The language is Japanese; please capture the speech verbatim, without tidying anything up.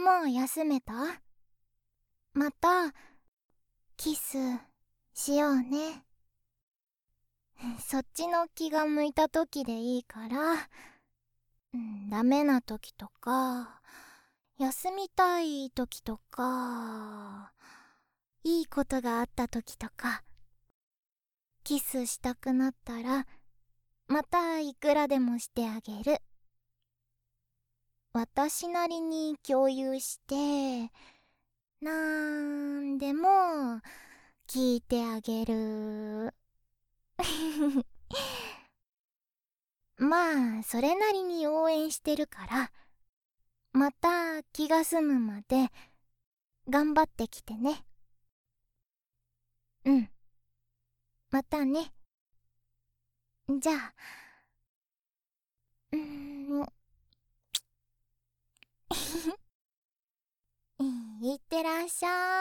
もう休めた？またキスしようね。そっちの気が向いた時でいいから、うん、ダメな時とか休みたい時とか、いいことがあった時とか、キスしたくなったらまたいくらでもしてあげる。私なりに共有してなんでも聞いてあげる。まあそれなりに応援してるから、また気が済むまで頑張ってきてね。うん、またね。じゃあ、うーんいってらっしゃ